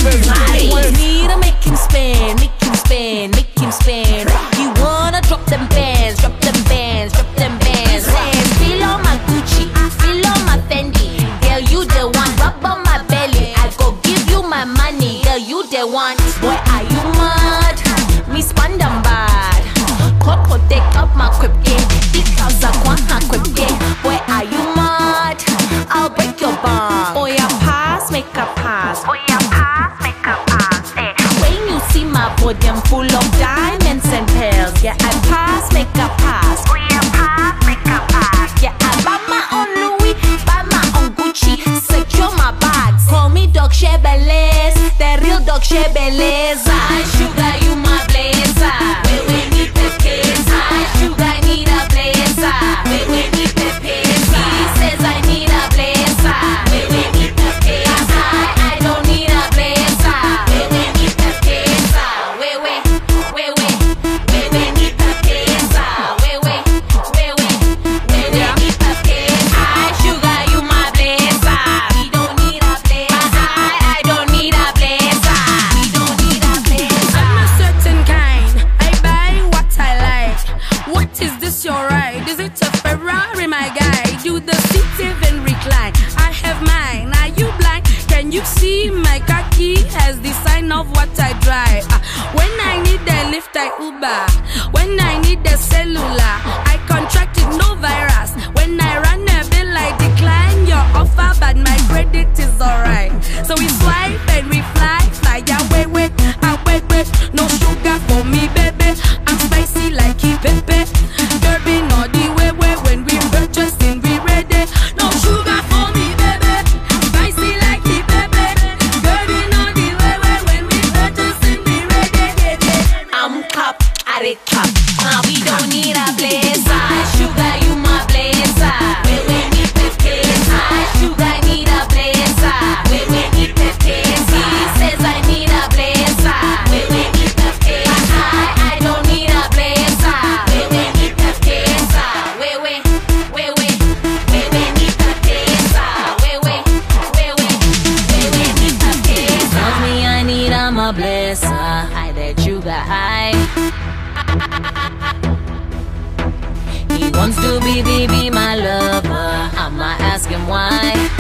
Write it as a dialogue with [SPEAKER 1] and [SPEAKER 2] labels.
[SPEAKER 1] He wants me to make him spin, make him spin, make him spin. He wanna drop them bands, drop them bands, drop them bands. Says, feel on my Gucci, feel on my Fendi. Girl, you the one, rub on my belly. I go give you my money, girl, you the one. Boy, are you mad? Me spend them bad. Coco take up my crib game, because I want her crib game. Boy, are you mad? I'll break your bond. Oh yeah, pass, make a pass. Oh yeah, pass, make a pass. Eh. When you see my podium full of diamonds and pearls, yeah, I pass, make a pass. Oh yeah, pass, make a pass. Yeah, I buy my own Louis, buy my own Gucci, secure my bags. Call me Dog Shebelez, the real Dog Shebelez. Sugar, you my blazer. We need the kids. Sugar, need a blazer. We need the kids. He says I need a blazer. We need the kids. I don't need a blazer. We need the kids. We need the kids. We need the kids. Sugar, you my blazer. We don't need a blazer. I don't need a blazer. We don't need a blazer.
[SPEAKER 2] I'm a certain kind. I buy what I like. What is this your ride? Is it a Ferrari, my guy? Do the seat even recline? I have mine. Are you blind? Can you see my car key has the sign of what I drive? When I need a lift, I Uber. When I need a cellular, I contracted no virus. When I run a bill, I decline your offer, but my credit is alright. So we swipe and we fly away, wait, no sugar for me, baby. I'm spicy like pepe. Derby no the way when we purchasing, we ready. No sugar for me, baby. Spicy like pepe. Derby no the way when we purchasing, we ready.
[SPEAKER 1] I'm top at the top. We don't need a blazer. Sugar, you my blazer. We need the kids. Sugar, need a blazer. We need the kids. He says I need a blazer. We need the kids. I don't need a blazer. We need the kids. We need the kids. We need the kids. Tells me I need a blazer. I that sugar high. He wants to be my lover. I'ma ask him why.